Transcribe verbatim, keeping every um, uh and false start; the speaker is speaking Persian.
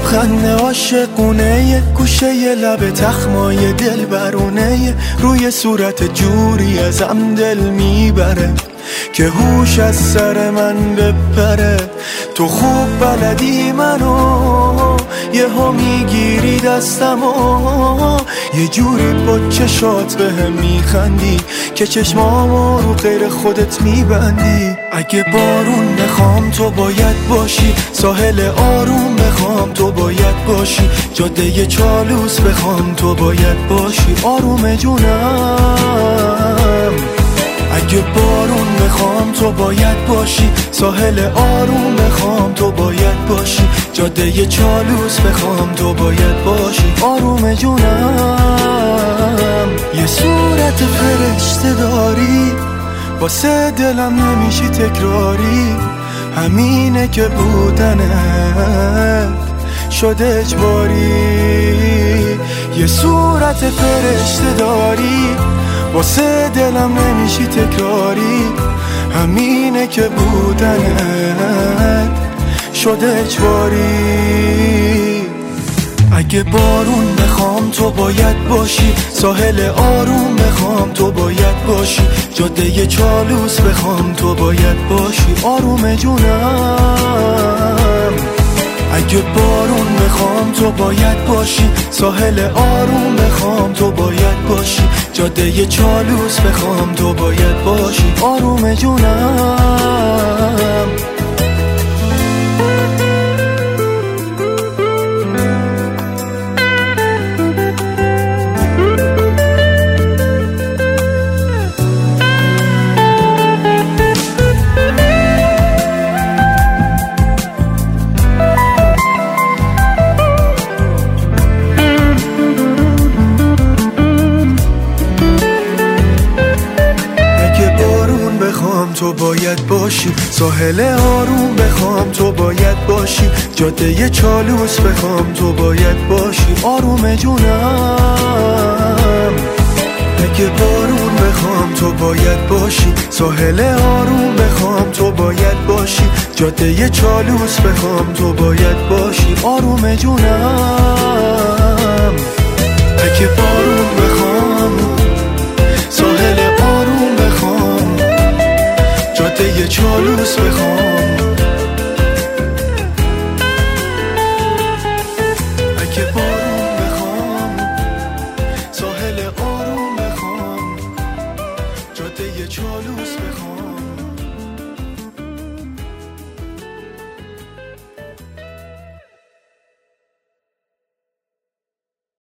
لبخند عاشقونه، یه گوشه یه لب تخمای دل برونه، روی صورت جوری ازم دل میبره که هوش از سر من بپره. تو خوب بلدی منو، یه ها میگیری دستمو، یه جوری با چشات به هم میخندی که چشمامو رو غیر خودت میبندی. اگه بارون بخوام تو باید باشی، ساحل آروم بخوام تو باید باشی، جاده چالوس بخوام تو باید باشی. آروم جونم اگه بارون بخوام تو باید باشی، ساحل آروم بخوام تو باید باشی، جاده چالوس بخوام تو باید باشی. آروم جونم یه صورت فرشته داری، واسه دلم نمیشی تکراری، همینه که بودنه شده اجباری. یه صورت فرشته داری، واسه دلم نمیشی تکراری، همینه که بودنت شده اجباری. اگه بارون بخوام تو باید باشی، ساحل آروم بخوام تو باید باشی، جاده چالوس بخوام تو باید باشی. آروم جونم اگه بارون بخوام تو باید باشی، ساحل آروم بخوام تو باید باشی، جاده چالوس بخوام تو باید باشی. آروم جونم تو باید باشی، ساحل آروم بخوام تو باید باشی، جاده چالوس بخوام تو باید باشی. آروم جونم اگه بارون بخوام تو باید باشی، ساحل آروم بخوام تو باید باشی، جاده چالوس بخوام تو باید باشی. آروم جونم اگه بارون بخوام، ساحل آروم بخوام، جاده چالوس بخوام.